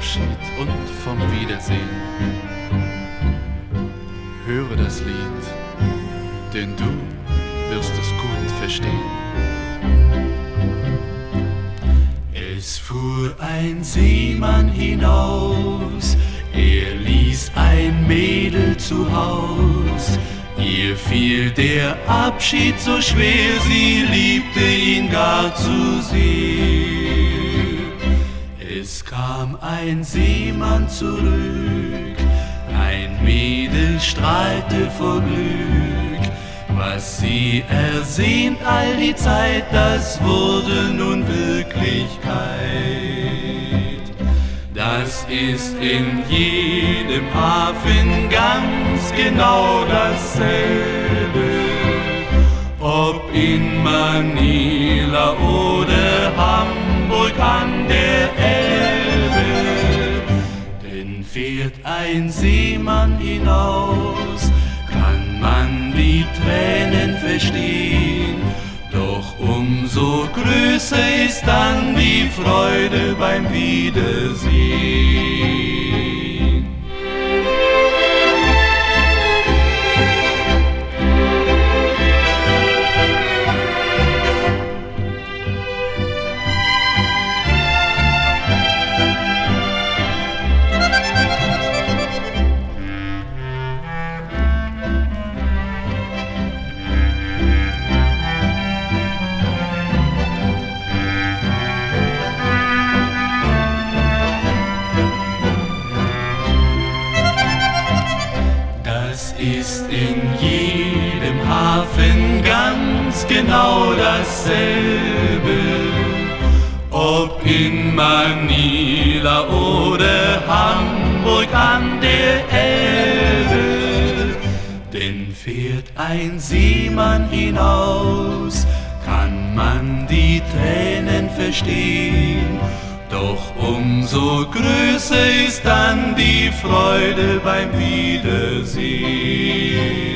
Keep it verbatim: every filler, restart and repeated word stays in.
Abschied und vom Wiedersehen. Höre das Lied, denn du wirst es gut verstehen. Es fuhr ein Seemann hinaus, er ließ ein Mädel zu Haus. Ihr fiel der Abschied so schwer, sie liebte ihn gar zu sehr. Es kam ein Seemann zurück, ein Mädel strahlte vor Glück. Was sie ersehnt all die Zeit, das wurde nun Wirklichkeit. Das ist in jedem Hafen ganz genau dasselbe, ob in Manila oder Hamburg an der Elbe. Denn fährt ein Seemann hinaus, kann man die Tränen verstehen, doch umso größer ist dann die Freude beim Wiedersehen. Ist in jedem Hafen ganz genau dasselbe, ob in Manila oder Hamburg an der Elbe. Denn fährt ein Seemann hinaus, kann man die Tränen verstehen, doch umso größer ist dann die Freude beim Wiedersehen.